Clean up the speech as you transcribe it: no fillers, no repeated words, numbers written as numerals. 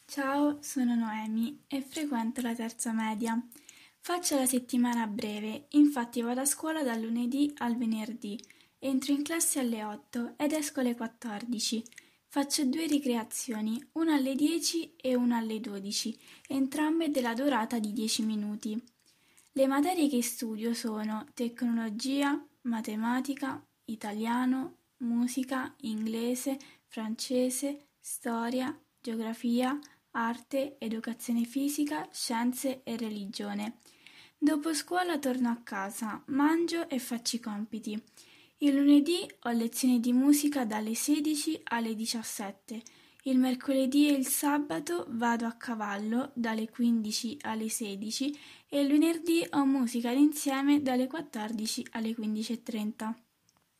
Ciao, sono Noemi e frequento la terza media. Faccio la settimana breve, infatti vado a scuola dal lunedì al venerdì, entro in classe alle 8 ed esco alle 14. Faccio due ricreazioni, una alle 10 e una alle 12, entrambe della durata di 10 minuti. Le materie che studio sono tecnologia, matematica, italiano, musica, inglese, francese, storia, geografia, arte, educazione fisica, scienze e religione. Dopo scuola torno a casa, mangio e faccio i compiti. Il lunedì ho lezioni di musica dalle 16 alle 17. Il mercoledì e il sabato vado a cavallo dalle 15 alle 16 e il venerdì ho musica d'insieme dalle 14 alle 15:30.